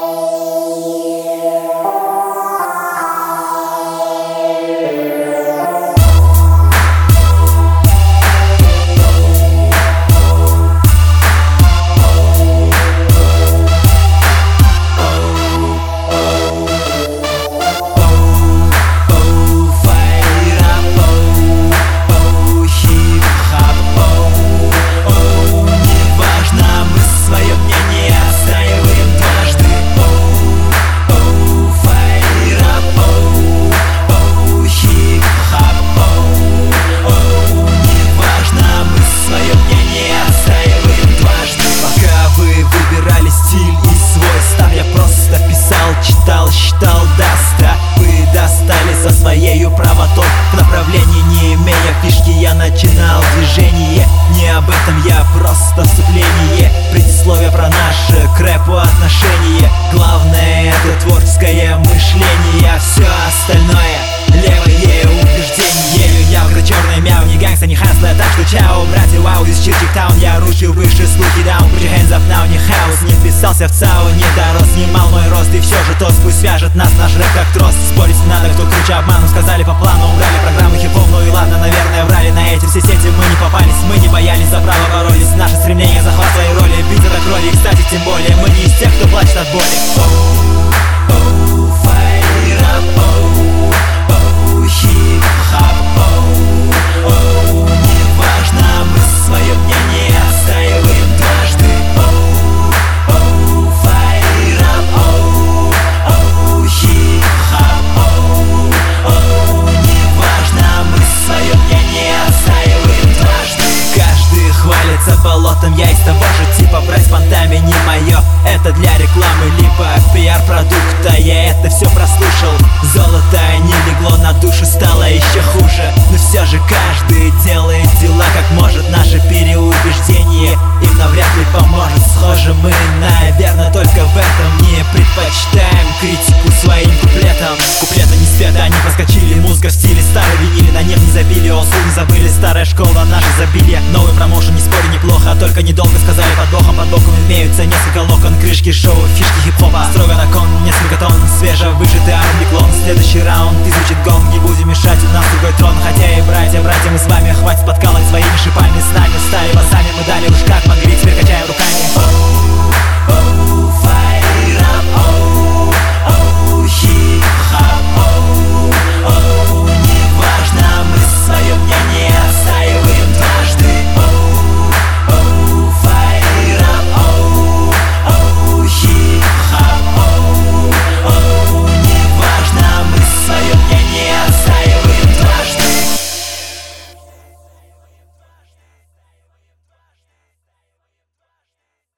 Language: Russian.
Считал до 100, вы достали со своею правотой. В направлении, не имея фишки, я начинал движение. Не об этом я, просто вступление, предисловие про наше к рэпу отношение. Главное — это творческое мышление, а все остальное — левое убеждение. Я черный мяу, не гангста, не хасла, так что чао, братья, вау, из Чирчик Таун. Я ручу выше, слухи даун, put your hands up now, не хаос. Не вписался в ЦАО, не дорос, снимал мой рост. И все же то, пусть свяжет нас наш рэп как трос. Спорить не надо, кто круче обманом, сказали по плану. Убрали программу хип-хоп, ну и ладно, наверное, врали. На эти все сети мы не попались, мы не боялись, за право боролись. Наше стремление захват своей роли, бить это крови. И, кстати, тем более, мы не из тех, кто плачет от боли. Fire up, хип-хоп, неважно, мы свое мнение отстаиваем дважды. Fire up, хип-хоп, неважно, мы свое мнение отстаиваем дважды. Каждый хвалится болотом, я из того же типа. Брать с понтами не мое, это для рекламы, либо пиар-продукта. Я это все прослушал, золото не легло на душу, стало еще хуже. Но все же каждый делает дела как может. Наше переубеждение им навряд ли поможет. Схожи мы, наверное, только в этом. Не предпочитаем критику своим куплетам. Куплеты не света, они проскочили. Музыка в стиле старой винили, на них не забили. Олсу не забыли, старая школа, наше забилье. Новый промоушен, не спорю, неплохо, а только недолго сказали подвохом. Под боком имеются несколько локон, крышки шоу, фишки хип-хопа. Строго на кон, несколько тонн, свежевыжатый R&B клон. Следующий раунд, и звучит гонг, не будем мешать, у нас другой трон. Хотя и братья, мы с вами, хватит подкалывать своими шипами. С нами стали басами, мы дали уж как могли, теперь качаем руками.